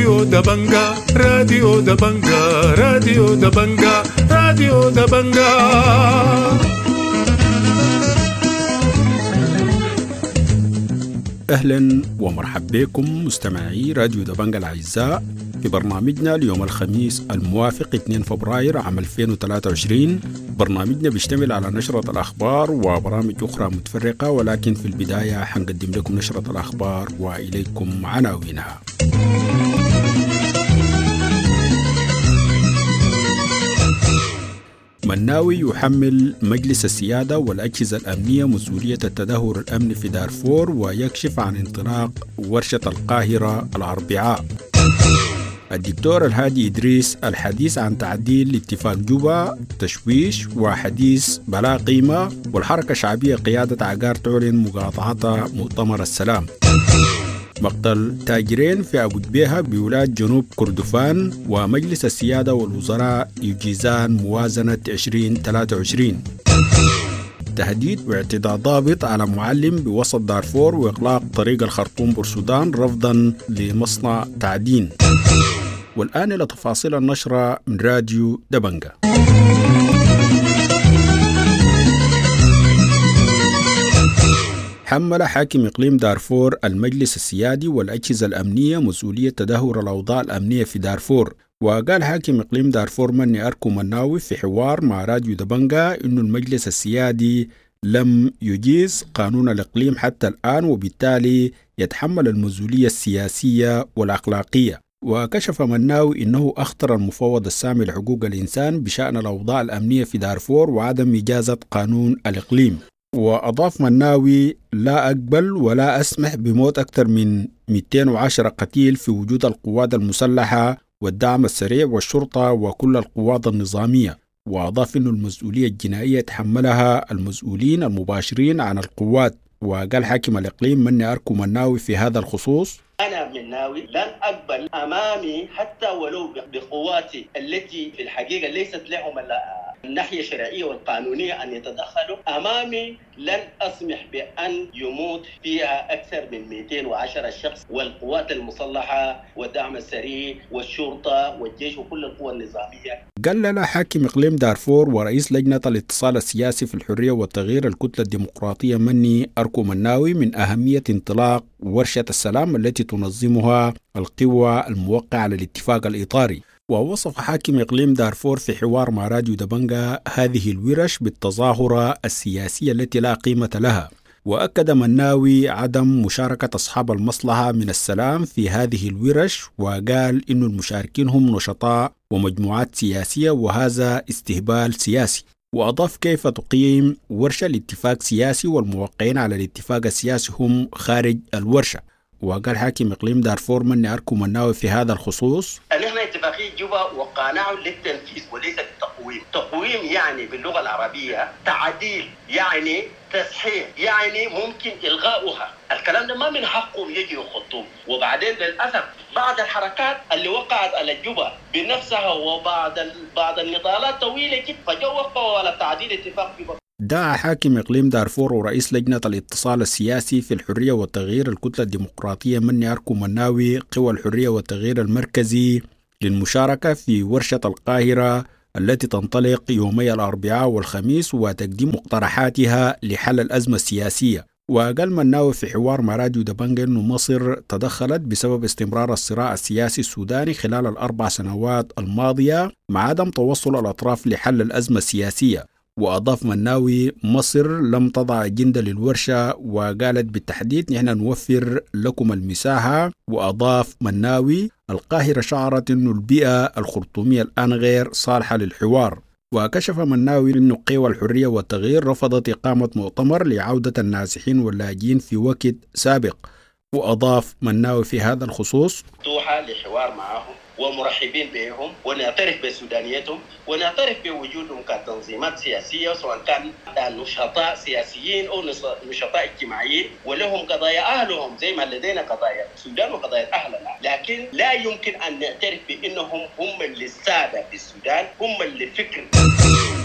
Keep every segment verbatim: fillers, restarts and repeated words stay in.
راديو دبنجا راديو دبنجا راديو دبنجا راديو دبنجا. أهلا ومرحبا بكم مستمعي راديو دبنجا الأعزاء في برنامجنا اليوم الخميس الموافق اثنين فبراير عام ألفين وثلاثة وعشرين. برنامجنا بيشتمل على نشرة الأخبار وبرامج أخرى متفرقة، ولكن في البداية حنقدم لكم نشرة الأخبار وإليكم عناوينها. مناوي يحمل مجلس السيادة والأجهزة الأمنية مسؤولية التدهور الأمني في دارفور ويكشف عن انطلاق ورشة القاهرة الأربعاء. الدكتور الهادي إدريس الحديث عن تعديل اتفاق جوبا تشويش وحديث بلا قيمة، والحركة الشعبية قيادة عقار تعلن مقاطعة مؤتمر السلام. مقتل تاجرين في أبو دبيهة بولاية جنوب كردفان، ومجلس السيادة والوزراء يجيزان موازنة عشرين ثلاثة وعشرين. تهديد واعتداء ضابط على معلم بوسط دارفور وإغلاق طريق الخرطوم بورسودان رفضا لمصنع تعدين. والآن إلى تفاصيل النشرة من راديو دبنجا. حمل حاكم إقليم دارفور المجلس السيادي والأجهزة الأمنية مسؤولية تدهور الأوضاع الأمنية في دارفور. وقال حاكم إقليم دارفور مني أركو مناوي في حوار مع راديو دبنجا إنه المجلس السيادي لم يجيز قانون الإقليم حتى الآن، وبالتالي يتحمل المسؤولية السياسية والأخلاقية. وكشف مناوي إنه أخطر المفوض السامي لحقوق الإنسان بشأن الأوضاع الأمنية في دارفور وعدم إجازة قانون الإقليم. وأضاف مناوي: لا أقبل ولا أسمح بموت أكثر من مئتين وعشرة قتيل في وجود القوات المسلحة والدعم السريع والشرطة وكل القوات النظامية. وأضاف أن المسؤولية الجنائية يتحملها المسؤولين المباشرين عن القوات. وقال حاكم الإقليم مني أركو مناوي في هذا الخصوص: أنا مناوي لن أقبل أمامي حتى ولو بقواتي التي في الحقيقة ليست لهم الناحية الشرعية والقانونية أن يتدخلوا، أمامي لن أسمح بأن يموت فيها أكثر من مئتين وعشرة شخص، والقوات المسلحة والدعم السريع والشرطة والجيش وكل القوى النظامية. قال لنا حاكم إقليم دارفور ورئيس لجنة الاتصال السياسي في الحرية والتغيير الكتلة الديمقراطية مني أركو مناوي من أهمية انطلاق ورشة السلام التي تنظمها القوى الموقعة على الاتفاق الإطاري. ووصف حاكم إقليم دارفور في حوار مع راديو دبنجا هذه الورش بالتظاهرة السياسية التي لا قيمة لها. وأكد مناوي عدم مشاركة أصحاب المصلحة من السلام في هذه الورش، وقال إن المشاركين هم نشطاء ومجموعات سياسية وهذا استهبال سياسي. وأضاف كيف تقيم ورشة لاتفاق سياسي والموقعين على الاتفاق السياسي هم خارج الورشة. وقال حاكم إقليم دارفور مني أركو مناوي في هذا الخصوص: نحن اتفاقية جوبا وقعناه للتنفيذ وليس التقويم. تقويم يعني باللغة العربية تعديل، يعني تصحيح، يعني ممكن إلغاؤها. الكلام ده ما من حقهم يجي يخطوه. وبعدين للأسف بعض الحركات اللي وقعت على جوبا بنفسها وبعض بعض النضالات طويلة جدا فجوا وقعوا على تعديل اتفاق جوبا. دعا حاكم إقليم دارفور ورئيس لجنة الاتصال السياسي في الحرية والتغيير الكتلة الديمقراطية مني أركو مناوي قوى الحرية والتغيير المركزي للمشاركة في ورشة القاهرة التي تنطلق يومي الأربعاء والخميس وتقديم مقترحاتها لحل الأزمة السياسية. وقال مناوي في حوار مع راديو دبنجا أن مصر تدخلت بسبب استمرار الصراع السياسي السوداني خلال الأربع سنوات الماضية مع عدم توصل الأطراف لحل الأزمة السياسية. وأضاف مناوي: مصر لم تضع أجندة للورشة، وقالت بالتحديد نحن نوفر لكم المساحة. وأضاف مناوي: القاهرة شعرت أن البيئة الخرطومية الآن غير صالحة للحوار. وكشف مناوي أن قوى الحرية والتغيير رفضت إقامة مؤتمر لعودة النازحين واللاجئين في وقت سابق. وأضاف مناوي في هذا الخصوص: مفتوحة لحوار معهم ومرحبين بهم ونعترف بسودانيتهم ونعترف بوجودهم كتنظيمات سياسية، سواء كان نشطاء سياسيين أو نشطاء اجتماعيين، ولهم قضايا أهلهم زي ما لدينا قضايا السودان وقضايا أهلنا. لكن لا يمكن أن نعترف بأنهم هم اللي السادة في السودان، هم اللي فكر.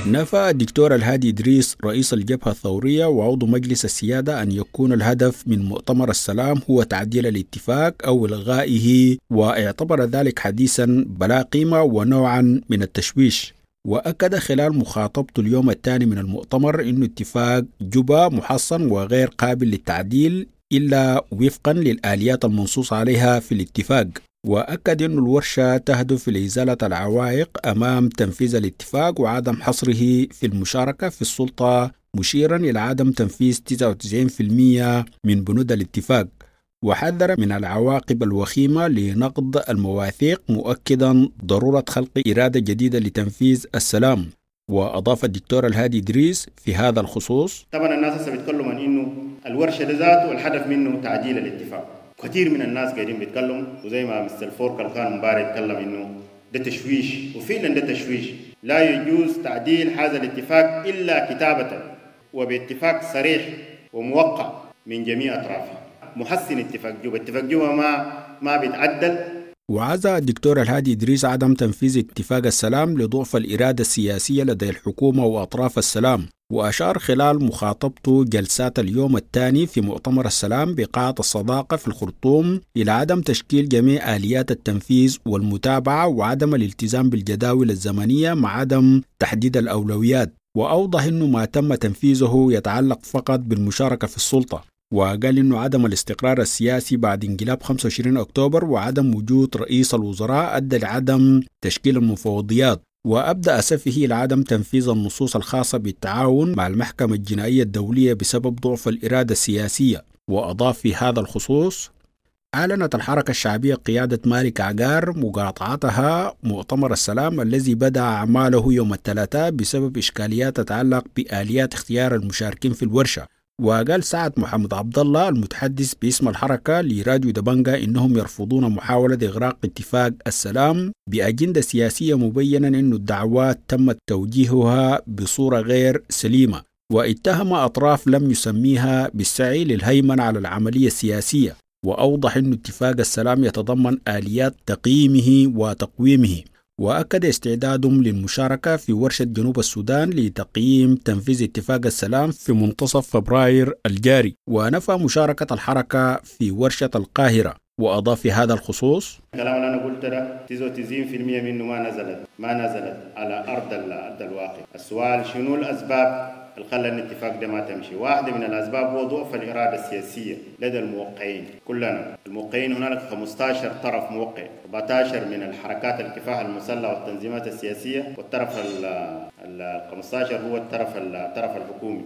نفى الدكتور الهادي إدريس رئيس الجبهة الثورية وعضو مجلس السيادة أن يكون الهدف من مؤتمر السلام هو تعديل الاتفاق أو إلغائه، واعتبر ذلك حديثا بلا قيمة ونوعا من التشويش. وأكد خلال مخاطبته اليوم الثاني من المؤتمر أن اتفاق جوبا محصن وغير قابل للتعديل إلا وفقا للآليات المنصوص عليها في الاتفاق. وأكد أن الورشة تهدف لإزالة العوائق أمام تنفيذ الاتفاق وعدم حصره في المشاركة في السلطة، مشيرا إلى عدم تنفيذ تسعة وتسعين بالمئة من بنود الاتفاق، وحذر من العواقب الوخيمة لنقض المواثيق، مؤكدا ضرورة خلق إرادة جديدة لتنفيذ السلام. وأضاف الدكتور الهادي إدريس في هذا الخصوص: طبعا الناس هسه بيتكلموا عن إنه الورشة ذاته الهدف منه تعديل الاتفاق. كثير من الناس قاعدين بيتكلموا، وزي ما مستر فوركل كان امبارح يتكلم إنه ده تشويش، وفعلا ده تشويش. لا يجوز تعديل هذا الاتفاق إلا كتابة وباتفاق صريح وموقع من جميع أطرافه. محسن اتفاق جوبا، اتفاق جوبا ما ما بيتعدل. وعزى الدكتور الهادي إدريس عدم تنفيذ اتفاق السلام لضعف الإرادة السياسية لدى الحكومة وأطراف السلام، وأشار خلال مخاطبته جلسات اليوم الثاني في مؤتمر السلام بقاعة الصداقة في الخرطوم إلى عدم تشكيل جميع آليات التنفيذ والمتابعة وعدم الالتزام بالجداول الزمنية مع عدم تحديد الأولويات. وأوضح أنه ما تم تنفيذه يتعلق فقط بالمشاركة في السلطة، وقال إنه عدم الاستقرار السياسي بعد انقلاب خمسة وعشرين أكتوبر وعدم وجود رئيس الوزراء أدى لعدم تشكيل المفوضيات، وأبدأ أسفه لعدم تنفيذ النصوص الخاصة بالتعاون مع المحكمة الجنائية الدولية بسبب ضعف الإرادة السياسية. وأضاف في هذا الخصوص: أعلنت الحركة الشعبية قيادة مالك عقار مقاطعتها مؤتمر السلام الذي بدأ أعماله يوم الثلاثاء بسبب إشكاليات تتعلق بآليات اختيار المشاركين في الورشة. وقال سعد محمد عبد الله المتحدث باسم الحركة لراديو دبنجا إنهم يرفضون محاولة إغراق اتفاق السلام بأجندة سياسية، مبينا إن الدعوات تم توجيهها بصورة غير سليمة، واتهم أطراف لم يسميها بالسعي للهيمنة على العملية السياسية. وأوضح إن اتفاق السلام يتضمن آليات تقييمه وتقويمه، وأكد استعدادهم للمشاركة في ورشة جنوب السودان لتقييم تنفيذ اتفاق السلام في منتصف فبراير الجاري. ونفى مشاركة الحركة في ورشة القاهرة. وأضاف في هذا الخصوص: الكلام اللي أنا قلت ده تسعة وتسعين بالمئة منه ما نزلت ما نزلت على أرض أرض الواقع. السؤال شنو الأسباب اللي خلى الاتفاق ده ما تمشي؟ واحدة من الأسباب هو ضعف الإرادة السياسية لدى الموقعين كلنا. الموقعين هنالك خمسة عشر طرف موقع، أربعة عشر من الحركات الكفاح المسلحة والتنظيمات السياسية، والطرف ال خمسة عشر هو الطرف الطرف الحكومي.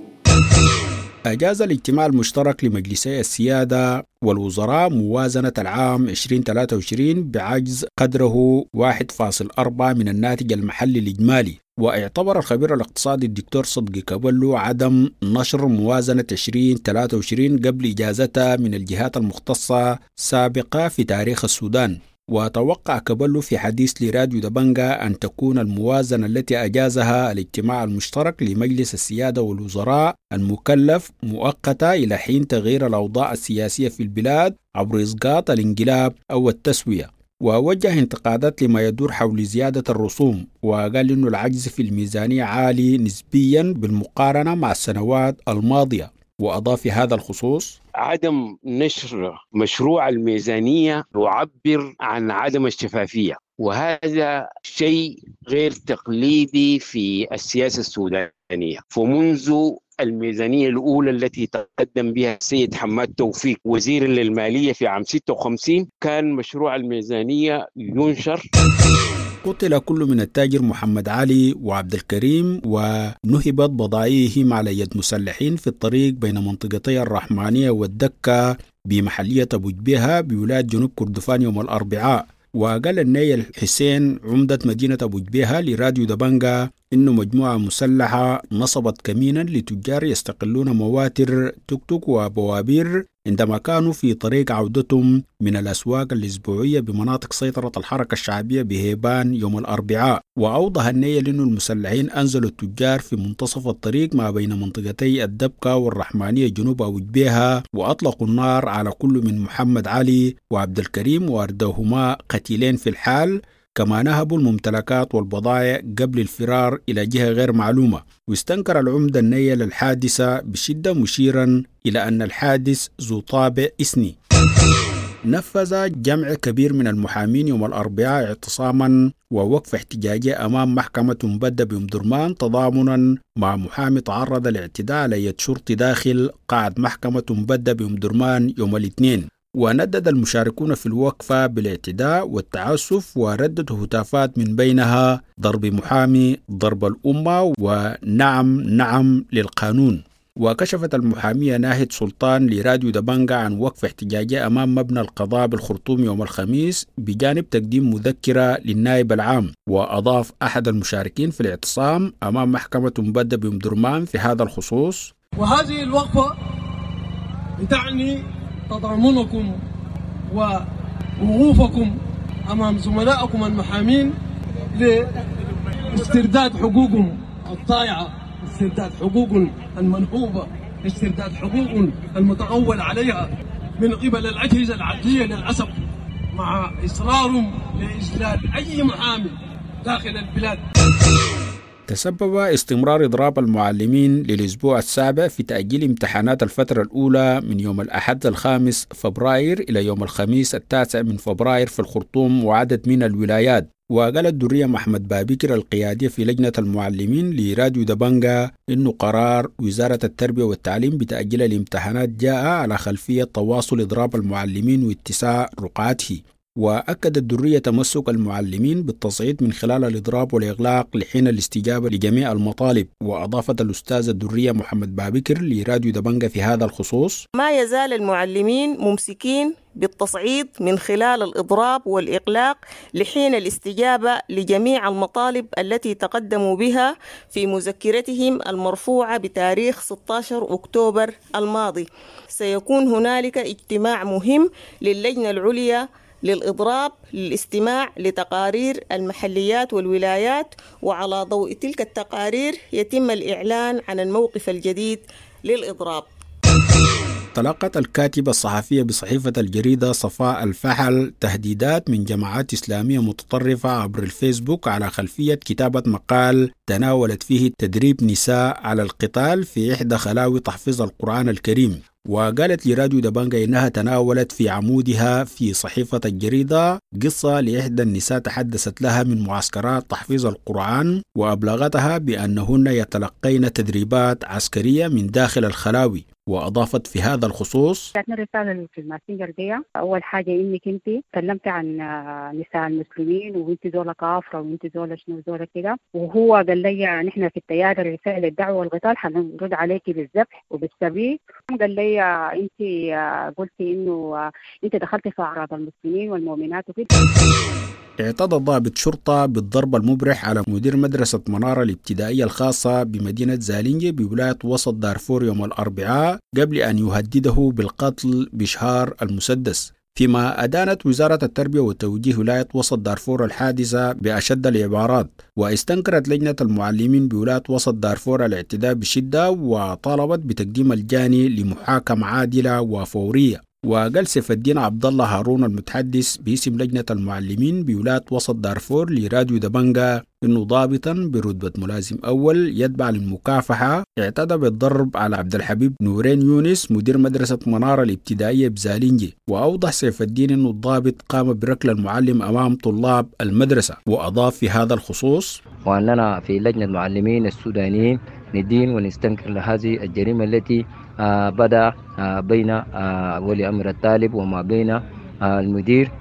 أجاز الاجتماع المشترك لمجلسي السيادة والوزراء موازنة العام عشرين ثلاثة وعشرين بعجز قدره واحد فاصل أربعة من الناتج المحلي الإجمالي. واعتبر الخبير الاقتصادي الدكتور صدقي كابلو عدم نشر موازنة عشرين ثلاثة وعشرين قبل إجازتها من الجهات المختصة سابقة في تاريخ السودان. وتوقع كابلو في حديث لراديو دبنجا أن تكون الموازنة التي أجازها الاجتماع المشترك لمجلس السيادة والوزراء المكلف مؤقتة إلى حين تغيير الأوضاع السياسية في البلاد عبر إسقاط الانقلاب أو التسوية. ووجه انتقادات لما يدور حول زيادة الرسوم، وقال إنه العجز في الميزانية عالي نسبيا بالمقارنة مع السنوات الماضية. وأضاف في هذا الخصوص: عدم نشر مشروع الميزانية يعبر عن عدم الشفافية، وهذا شيء غير تقليدي في السياسة السودانية. فمنذ الميزانية الأولى التي تقدم بها السيد حماد توفيق وزير للمالية في عام ستة وخمسين كان مشروع الميزانية ينشر. قتل كل من التاجر محمد علي وعبد الكريم ونهبت بضائعهم على يد مسلحين في الطريق بين منطقتي الرحمانية والدكة بمحلية أبو جبيهة بولاية جنوب كردفان يوم الأربعاء. وقال النيل حسين عمدة مدينة أبو جبيهة لراديو دبنجا إنه مجموعة مسلحة نصبت كمينا لتجار يستقلون مواتر توك توك وبوابير عندما كانوا في طريق عودتهم من الأسواق الأسبوعية بمناطق سيطرة الحركة الشعبية بهيبان يوم الأربعاء. وأوضح النيل إنه المسلحين أنزلوا التجار في منتصف الطريق ما بين منطقتي الدبكة والرحمانية جنوب أبو جبيهة، وأطلقوا النار على كل من محمد علي وعبد الكريم واردوهما قتيلين في الحال. كما نهبوا الممتلكات والبضائع قبل الفرار إلى جهة غير معلومة. واستنكر العمدة النية للحادثة بشدة، مشيرا إلى أن الحادث ذو طابع إثني. نفذ جمع كبير من المحامين يوم الأربعاء اعتصاما ووقف احتجاجي أمام محكمة مبدة بأم درمان تضامنا مع محامي تعرض لاعتداء على يد شرطي داخل قاعة محكمة مبدة بأم درمان يوم الاثنين. وندد المشاركون في الوقفة بالاعتداء والتعسف ورددوا هتافات من بينها ضرب محامي، ضرب الأمة، ونعم نعم للقانون. وكشفت المحامية ناهد سلطان لراديو دبنجة عن وقف احتجاجي أمام مبنى القضاء بالخرطوم يوم الخميس بجانب تقديم مذكرة للنائب العام. وأضاف أحد المشاركين في الاعتصام أمام محكمة مبدة بأم درمان في هذا الخصوص: وهذه الوقفة تعني تضامنكم ووقوفكم أمام زملائكم المحامين لاسترداد حقوقهم الضائعة، استرداد حقوق المنهوبة، استرداد حقوق المتغول عليها من قبل الأجهزة العدلية للأسف، مع إصرارهم لإذلال أي محامي داخل البلاد. تسبب استمرار إضراب المعلمين للأسبوع السابع في تأجيل امتحانات الفترة الأولى من يوم الأحد الخامس فبراير إلى يوم الخميس التاسع من فبراير في الخرطوم وعدد من الولايات. وقالت درية محمد بابكر القيادية في لجنة المعلمين لراديو دبنجة إنه قرار وزارة التربية والتعليم بتأجيل الامتحانات جاء على خلفية تواصل إضراب المعلمين واتساع رقعته. وأكدت درية تمسك المعلمين بالتصعيد من خلال الإضراب والإغلاق لحين الاستجابة لجميع المطالب. وأضافت الأستاذة درية محمد بابكر لراديو دبنجة في هذا الخصوص: ما يزال المعلمين ممسكين بالتصعيد من خلال الإضراب والإغلاق لحين الاستجابة لجميع المطالب التي تقدموا بها في مذكرتهم المرفوعة بتاريخ ستة عشر أكتوبر الماضي. سيكون هنالك اجتماع مهم للجنة العليا للإضراب للاستماع لتقارير المحليات والولايات، وعلى ضوء تلك التقارير يتم الإعلان عن الموقف الجديد للإضراب. تلقت الكاتبة الصحفية بصحيفة الجريدة صفاء الفحل تهديدات من جماعات إسلامية متطرفة عبر الفيسبوك على خلفية كتابة مقال تناولت فيه تدريب نساء على القتال في إحدى خلاوي تحفيظ القرآن الكريم. وقالت لراديو دبنجة إنها تناولت في عمودها في صحيفة الجريدة قصة لإحدى النساء تحدثت لها من معسكرات تحفيظ القرآن، وأبلغتها بأنهن يتلقين تدريبات عسكرية من داخل الخلاوي. وأضافت في هذا الخصوص: جاتنا رسالة في الماسنجر دي، أول حاجة إنك أنت تكلمت عن نساء المسلمين وأنت زولة كافرة وأنت زولة شنو زولة كده، وهو قال لي نحن في التيار الرسالة الدعوة والقتال حنرد عليك بالذبح وبالسبي. قال لي أنت قلتي إنه أنت دخلت في أعراض المسلمين والمؤمنات وكده. اعتدى ضابط شرطة بالضرب المبرح على مدير مدرسة منارة الابتدائية الخاصة بمدينة زالينجي بولاية وسط دارفور يوم الأربعاء قبل أن يهدده بالقتل بشهار المسدس. فيما أدانت وزارة التربية والتوجيه ولاية وسط دارفور الحادثة بأشد العبارات. واستنكرت لجنة المعلمين بولاية وسط دارفور الاعتداء بشدة وطالبت بتقديم الجاني لمحاكمة عادلة وفورية. وقال سيف الدين عبد الله هارون المتحدث باسم لجنة المعلمين بولاية وسط دارفور لراديو دبنجة إنه ضابطا برتبة ملازم أول يتبع للمكافحة اعتدى بالضرب على عبد الحبيب نورين يونس مدير مدرسة منارة الابتدائية بزالينجي. وأوضح سيف الدين إنه الضابط قام بركل المعلم أمام طلاب المدرسة. وأضاف في هذا الخصوص: وأننا في لجنة المعلمين السودانيين ندين ونستنكر لهذه الجريمة التي آه بدأ آه بين آه ولي أمر الطالب وما بين آه المدير.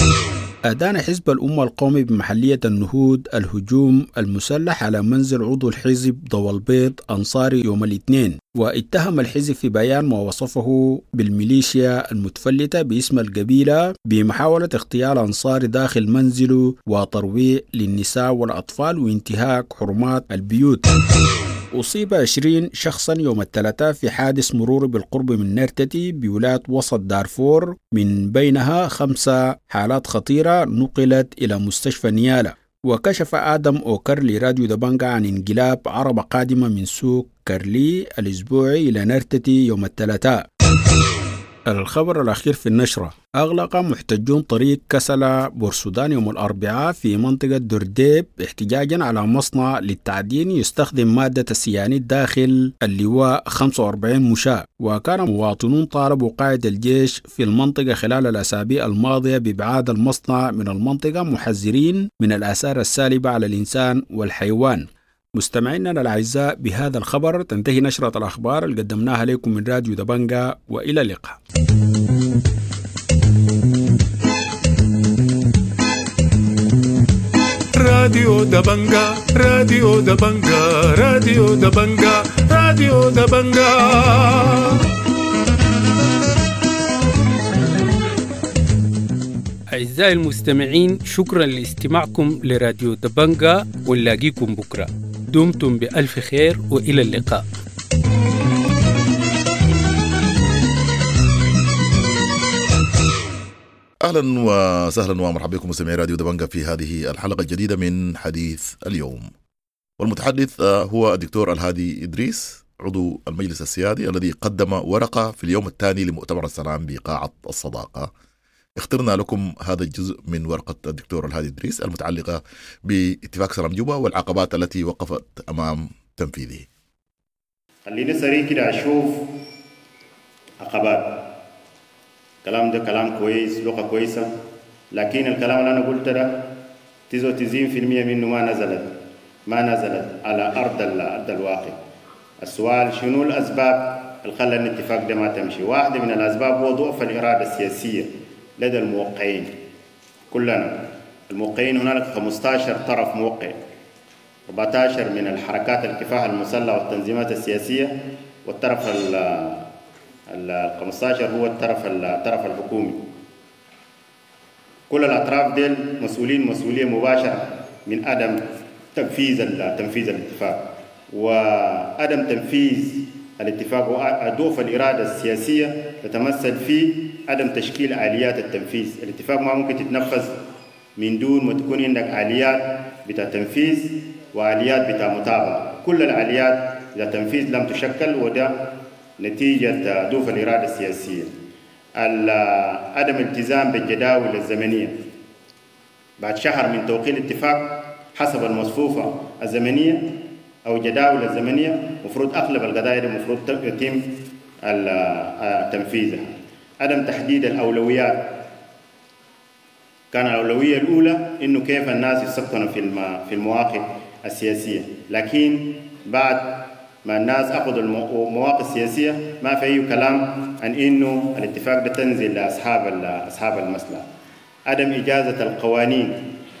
أدان حزب الأمة القومي بمحلية النهود الهجوم المسلح على منزل عضو الحزب ضوى البيض أنصاري يوم الاثنين. واتهم الحزب في بيان ما وصفه بالميليشيا المتفلتة باسم القبيلة بمحاولة اغتيال أنصاري داخل منزله وترويع للنساء والأطفال وانتهاك حرمات البيوت. أصيب عشرين شخصا يوم الثلاثاء في حادث مرور بالقرب من نرتتي بولاية وسط دارفور، من بينها خمسة حالات خطيرة نقلت إلى مستشفى نيالا. وكشف آدم أوكر لراديو دبنجة عن انقلاب عربة قادمة من سوق كارلي الأسبوعي إلى نرتتي يوم الثلاثاء. الخبر الأخير في النشرة: أغلق محتجون طريق كسلا بورسودان يوم الأربعاء في منطقة درديب احتجاجا على مصنع للتعدين يستخدم مادة السيانيد داخل اللواء خمسة وأربعين مشاة. وكان مواطنون طالبوا قائد الجيش في المنطقة خلال الأسابيع الماضية بإبعاد المصنع من المنطقة، محذرين من الآثار السالبة على الإنسان والحيوان. مستمعينا الأعزاء، بهذا الخبر تنتهي نشرة الأخبار اللي قدمناها لكم من راديو دبنجا، وإلى اللقاء. راديو دبنجا راديو دبنجا راديو دبنجا راديو دبنجا. أعزائي المستمعين، شكرا لاستماعكم لراديو دبنجا، ونلاقيكم بكرة. دمتم بألف خير وإلى اللقاء. أهلا وسهلا ومرحبا بكم مستمعي راديو دبنجا في هذه الحلقة الجديدة من حديث اليوم. والمتحدث هو الدكتور الهادي إدريس، عضو المجلس السيادي الذي قدم ورقة في اليوم الثاني لمؤتمر السلام بقاعة الصداقة. اخترنا لكم هذا الجزء من ورقة الدكتور الهادي إدريس المتعلقة باتفاق سلام جوبا والعقبات التي وقفت أمام تنفيذه. خليني سريع كده أشوف عقبات. كلام ده كلام كويس، لغة كويسة، لكن الكلام اللي أنا قلته ده تسعة وتسعين بالمئة منه ما نزلت ما نزلت على أرض أرض الواقع. السؤال شنو الأسباب اللي خلى الاتفاق ده ما تمشي؟ واحدة من الأسباب هو ضعف الإرادة السياسية لدى الموقعين كلنا. الموقعين هنالك خمسة عشر طرف موقع، أربعة عشر من الحركات الكفاح المسلحة والتنظيمات السياسية، والطرف ال خمسة عشر هو الطرف الطرف الحكومي. كل الأطراف ديل مسؤولين مسؤولية مباشرة من عدم تنفيذ تنفيذ الاتفاق، وعدم تنفيذ الاتفاق وضعف الإرادة السياسية تتمثل في عدم تشكيل آليات التنفيذ. الاتفاق ما ممكن تتنفذ من دون ما تكون عندك آليات بتاع تنفيذ وآليات بتاع متابعة. كل الآليات بتاع تنفيذ لم تشكل، وده نتيجة ضعف الإرادة السياسية. عدم الالتزام بالجداول الزمنية. بعد شهر من توقيع الاتفاق حسب المصفوفة الزمنية أو الجداول الزمنية مفروض أغلب القضايا المفروض يتم تنفيذها. عدم تحديد الأولويات. كان الأولوية الأولى إنه كيف الناس يسكنوا في في المواقع السياسية، لكن بعد ما الناس أخذوا المواقع السياسية ما في أي كلام عن إنه الاتفاق ده تنزل لأصحاب أصحاب المصلحة. عدم إجازة القوانين.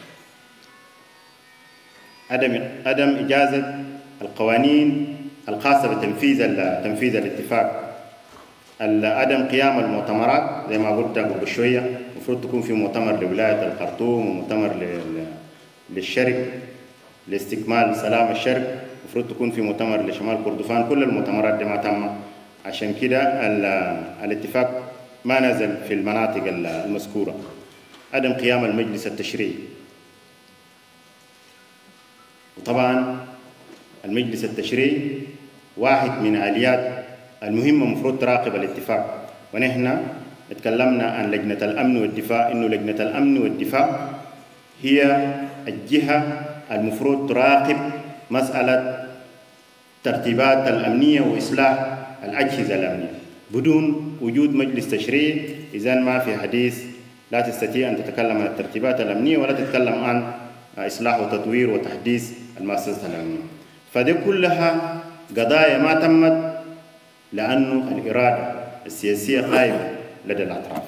عدم عدم إجازة القوانين الخاصة بتنفيذ تنفيذ الاتفاق. عدم قيام المؤتمرات زي ما قلت قبل شوية، المفروض تكون في مؤتمر لولاية الخرطوم ومؤتمر للشرق لاستكمال سلام الشرق، المفروض تكون في مؤتمر لشمال كردفان. كل المؤتمرات دي ما تم، عشان كده الاتفاق ما نزل في المناطق المذكورة. عدم قيام المجلس التشريعي. وطبعا المجلس التشريعي واحد من آليات المهمة مفروض تراقب الاتفاق، ونحن اتكلمنا عن لجنة الأمن والدفاع، إنه لجنة الأمن والدفاع هي الجهة المفروض تراقب مسألة ترتيبات الأمنية وإصلاح الأجهزة الأمنية. بدون وجود مجلس تشريعي إذن ما في حديث، لا تستطيع أن تتكلم عن الترتيبات الأمنية ولا تتكلم عن إصلاح وتطوير وتحديث المؤسسة الأمنية. فدي كلها قضايا ما تمت لأنه الإرادة السياسية غائبة لدى الأطراف.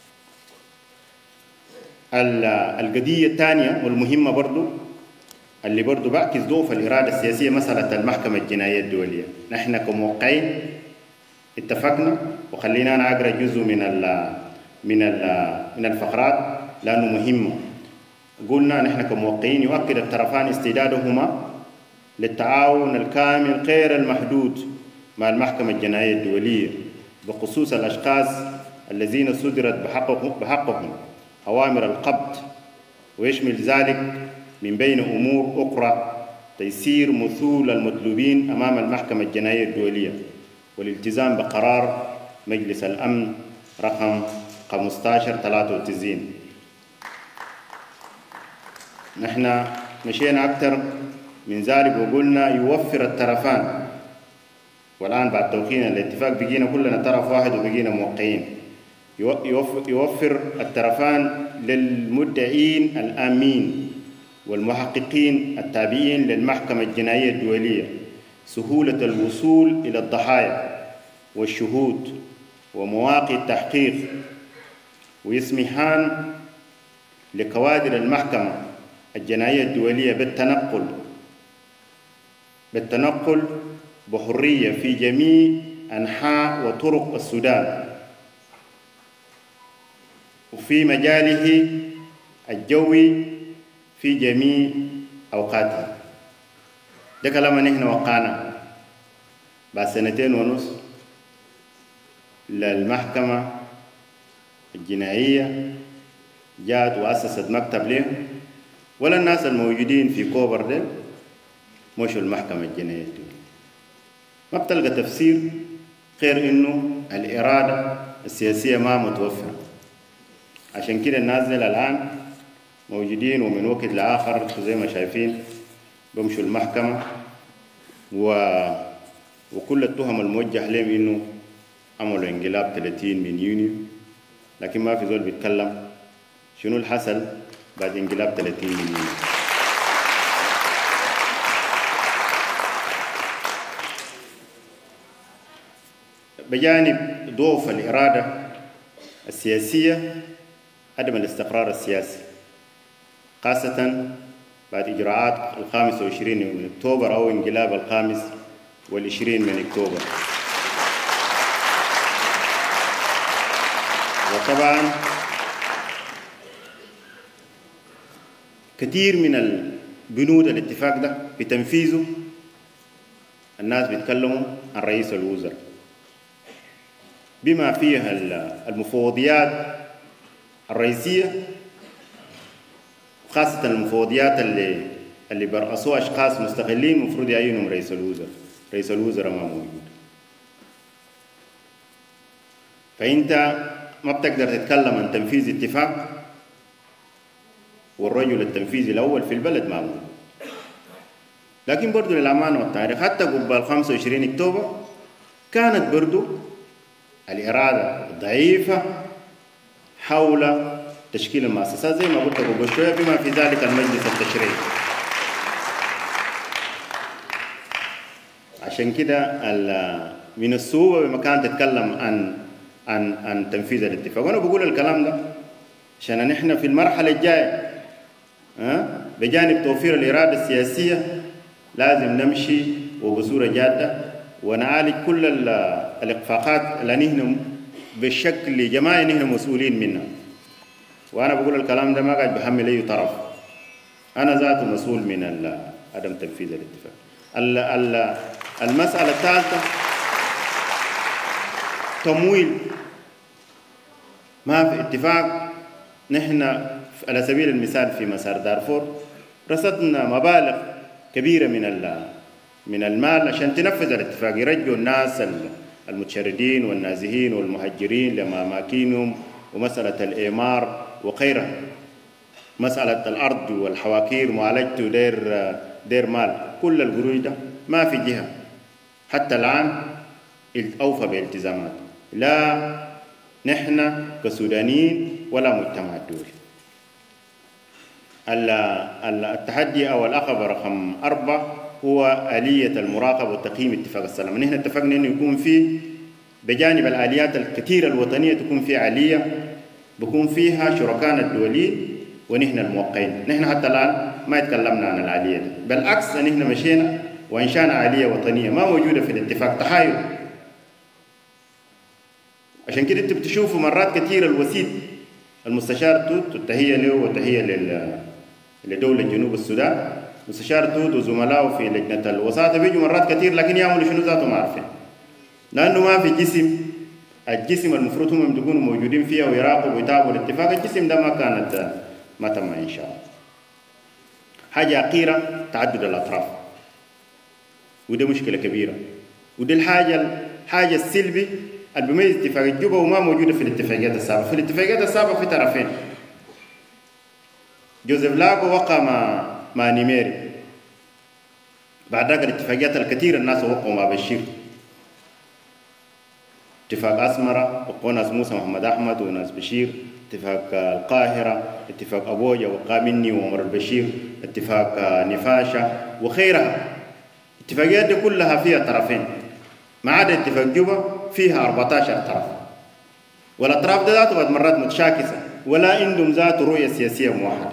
القضية الثانية والمهمة برضو اللي برضو بعكس ضعف الإرادة السياسية مسألة المحكمة الجنائية الدولية. نحن كموقعين اتفقنا، وخلينا أنا أقرأ جزء من ال من ال من الفقرات لأنه مهمة. قلنا نحن كموقعين يؤكد الطرفان استعدادهما للتعاون الكامل غير المحدود مع المحكمة الجنائية الدولية بخصوص الأشخاص الذين صدرت بحقهم, بحقهم أوامر القبض، ويشمل ذلك من بين أمور أخرى تيسير مثول المطلوبين أمام المحكمة الجنائية الدولية والالتزام بقرار مجلس الأمن رقم خمسة عشر ثلاثة وتسعين. نحن مشينا أكثر من ذلك وقلنا يوفر الطرفان، والآن بعد توقيعنا الاتفاق بقينا كلنا طرف واحد وبقينا موقعين. يوفر الطرفان للمدعين الآمين والمحققين التابعين للمحكمة الجنائية الدولية سهولة الوصول إلى الضحايا والشهود ومواقع التحقيق، ويسمحان لكوادر المحكمة الجنائية الدولية بالتنقل بالتنقل بحرية في جميع أنحاء وطرق السودان وفي مجاله الجوي في جميع أوقاته. ده كلام نحن وقعنا بعد سنتين ونص للمحكمة الجنائية جاءت وأسست مكتب له، ولا الناس الموجودين في كوبر ده مشوا المحكمة الجنائية الدولية. ما بتلقى تفسير غير إنه الإرادة السياسية ما متوفرة. عشان كده الناس دي الآن موجودين ومن وقت لآخر زي ما شايفين بمشوا المحكمة و... وكل التهم الموجه لهم إنه عملوا انقلاب ثلاثين من يونيو، لكن ما في زول بيتكلم شنو اللي حصل بعد انقلاب ثلاثين من يونيو. بجانب ضعف الإرادة السياسية عدم الاستقرار السياسي، خاصة بعد إجراءات الخامس والعشرين من أكتوبر أو انقلاب الخامس والعشرين من أكتوبر. وطبعا كثير من البنود الاتفاق ده بتنفيذه الناس بيتكلموا عن رئيس الوزراء بما فيها المفوضيات الرئيسية، خاصة المفوضيات اللي اللي برأسوها أشخاص مستقلين مفروض يعينهم رئيس الوزراء. رئيس الوزراء ما موجود، فأنت ما بتقدر تتكلم عن تنفيذ اتفاق والرجل التنفيذي الأول في البلد ما موجود. لكن برضو للأمانة والتاريخ حتى قبل خمسة وعشرين أكتوبر كانت برضو الإرادة ضعيفة حول تشكيل المؤسسات زي ما قلت قبل شوية، بما في ذلك المجلس التشريعي. عشان كده من الصعوبة بمكان تتكلم عن عن عن تنفيذ الاتفاق. وأنا بقول الكلام ده عشان نحن في المرحلة الجاية ها بجانب توفير الإرادة السياسية لازم نمشي وبصورة جادة ونعالج كل الإخفاقات اللي نحن بالشكل جماعي نحن مسؤولين منها. وأنا بقول الكلام ده ما قاعد بحمل أي طرف، أنا ذاته مسؤول من عدم تنفيذ الاتفاق. المسألة الثالثة تمويل. ما في اتفاق. نحن على سبيل المثال في مسار دارفور رصدنا مبالغ كبيرة من من المال عشان تنفذ الاتفاق، يرجعوا الناس المتشردين والنازحين والمهجرين لأماكنهم، ومسألة الإعمار وغيرها، مسألة الأرض والحواكير معالجته دير دير مال. كل القروش ده ما في جهة حتى الآن أوفى بالتزامات، لا نحن كسودانيين ولا مجتمع الدولي. التحدي أو العقبة رقم أربعة هو آلية المراقبة وتقييم اتفاق السلام. نحن اتفقنا إنه يكون فيه بجانب الآليات الكثيرة الوطنية تكون فيه آلية بكون فيها شركائنا الدوليين ونحن الموقعين. نحن حتى الآن ما يتكلمنا عن الآلية دي، بالعكس نحن مشينا وإنشانا آلية وطنية ما موجودة في الاتفاق، تحايل. عشان كده انتوا بتشوفوا مرات كثيرة الوسيط المستشار توت، والتحية له وتحية لدولة جنوب السودان، مستشار توت وزملائه في لجنة الوساطة بيجوا مرات كثير لكن يعملوا شنو ذاته ما عارفين، لأنه ما في جسم. الجسم المفروض هم يكونوا موجودين فيها ويراقبوا ويتابعوا الاتفاق، الجسم ده ما كانت ما تم إن شاء الله. حاجة أخيرة تعدد الأطراف، وده مشكلة كبيرة، وده الحاجة الحاجة السلبي اللي بيميز اتفاق الجوبة وما موجودة في الاتفاقيات السابقة. في الاتفاقيات السابقة في طرفين، جوزيف لاغو وقع مع مع نيميري، بعد ذلك الاتفاقيات الكثيرة الناس وقعوا مع بشير، اتفاق أسمرة وقعوا ناس موسى محمد أحمد وناس بشير، اتفاق القاهرة، اتفاق أبوجا وقع مني وعمر البشير، اتفاق نفاشة وخيرها. الاتفاقيات دي كلها فيها طرفين، ما عدا اتفاق جوبا فيها أربعة عشر طرف، والأطراف دي ذاته بعض مرات متشاكسة ولا عندهم ذات رؤية سياسية موحدة.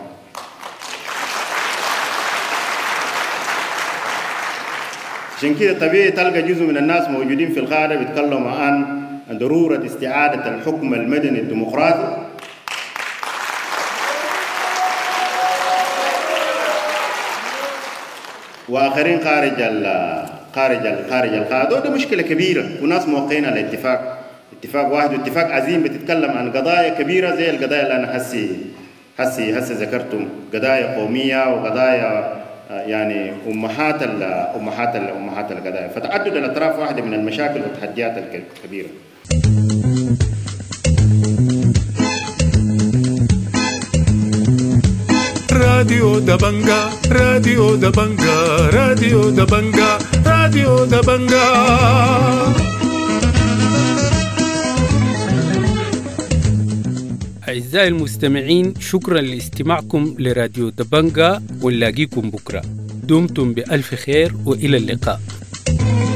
عشان كده طبيعي تلقى جزء من الناس موجودين في القاعدة بيتكلموا عن ضرورة استعادة الحكم المدني الديمقراطي، وآخرين خارج ال خارج ال خارج القاعدة. وده مشكلة كبيرة، وناس موقعين على اتفاق اتفاق واحد واتفاق عظيم بتتكلم عن قضايا كبيرة زي القضايا اللي أنا حسي حسي حسي ذكرتم، قضايا قومية وقضايا يعني أمهات ال أمهات ال أمهات القضايا. فتعدد الأطراف واحدة من المشاكل والتحديات الكبيرة. راديو دبنجا راديو دبنجا راديو دبنجا راديو دبنجا. أعزائي المستمعين، شكرا لاستماعكم لراديو دبنجا، ونلاقيكم بكرة. دمتم بألف خير وإلى اللقاء.